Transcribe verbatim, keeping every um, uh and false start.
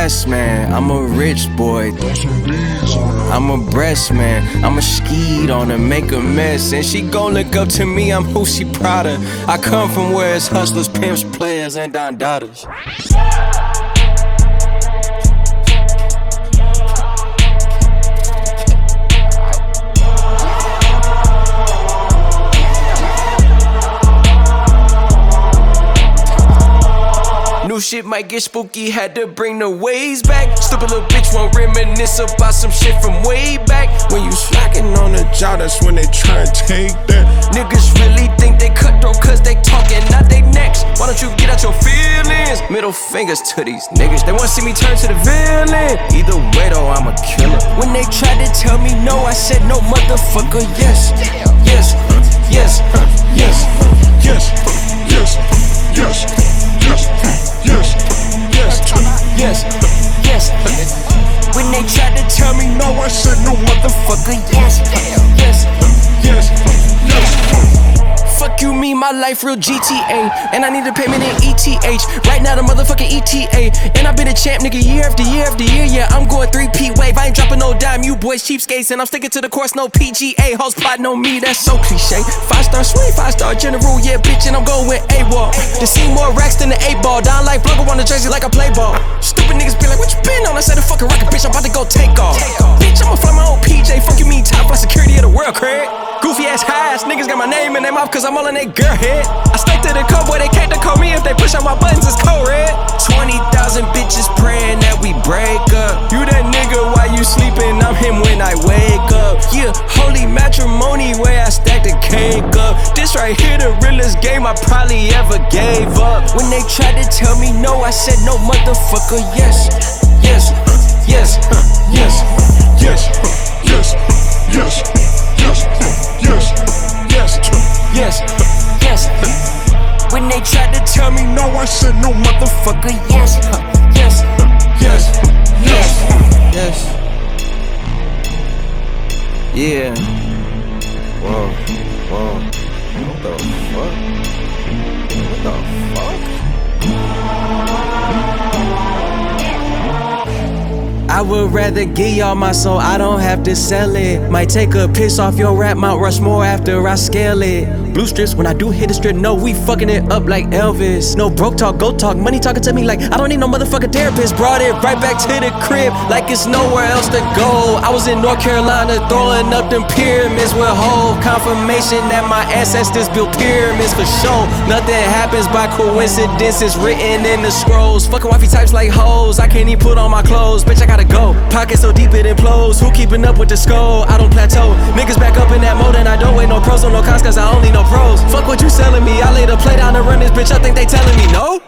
yes man, I'm a rich boy. I'm a breast man, I'm a skeet on her, make a mess. And she gon' look up to me, I'm who she proud of. I come from where it's hustlers, pimps, players, and Don Daughters. New shit might get spooky, had to bring the waves back. Stupid little bitch won't reminisce about some shit from way back. When you slacking on the job, that's when they try and take that. Niggas really think they cutthroat cause they talking, not they necks. Why don't you get out your feelings? Middle fingers to these niggas, they wanna see me turn to the villain. Either way though, I'm a killer. When they tried to tell me no, I said no motherfucker, yes. Yes, yes, yes, yes, yes, yes, yes. Yes, yes, yes, yes. When they tried to tell me no, I said no motherfucker, yes, yes, yes, yes. Fuck you, me, my life real G T A. And I need a payment in E T H. Right now the motherfucking E T A. And I've been a champ, nigga, year after year after year. Yeah, I'm going three-P wave. I ain't dropping no dime, you boys cheapskates. And I'm sticking to the course, no P G A. Hoes plotting on me, that's so cliche. Five-star sweet, five-star general, yeah, bitch, and I'm going with A-Wall. To see more racks than the eight-ball. Down like Plugger on the jersey like I play ball. Stupid niggas be like, what you been on? I said the fucking rocket, bitch, I'm about to go take off. Bitch, I'ma fly my own P J. Fuck you mean top flight security of the world, Craig. Goofy ass highs, niggas got my name in their mouth cause I'm all in their girl head. I stick to the code, boy, they can't call me if they push on my buttons, it's code red. twenty thousand bitches praying that we break up. You that nigga, why you sleeping? I'm him when I wake up. Yeah, holy matrimony, where I stack the cake up. This right here, the realest game I probably ever gave up. When they tried to tell me no, I said no motherfucker, yes. Yes, yes, yes, yes, yes, yes, yes, yes, yes, yes, yes. When they tried to tell me no, I said no motherfucker, yes, yes, yes, yes, yes. Yeah. Whoa, whoa. What the fuck? What the fuck? I would rather give y'all my soul, I don't have to sell it. Might take a piss off your rap, Mount Rushmore after I scale it. Blue strips, when I do hit the strip, no, we fucking it up like Elvis. No broke talk, go talk, money talking to me like I don't need no motherfucking therapist. Brought it right back to the crib, like it's nowhere else to go. I was in North Carolina throwing up them pyramids with whole confirmation that my ancestors built pyramids for sure. Nothing happens by coincidence, it's written in the scrolls. Fucking wifey types like hoes, I can't even put on my clothes. Bitch, I gotta go. Pocket so deep it implodes. Who keeping up with the skull? I don't plateau. Niggas back up in that mode and I don't wait no pros or no cons cause I only know pros. Fuck what you selling me. I laid a play down to run this bitch. I think they telling me no.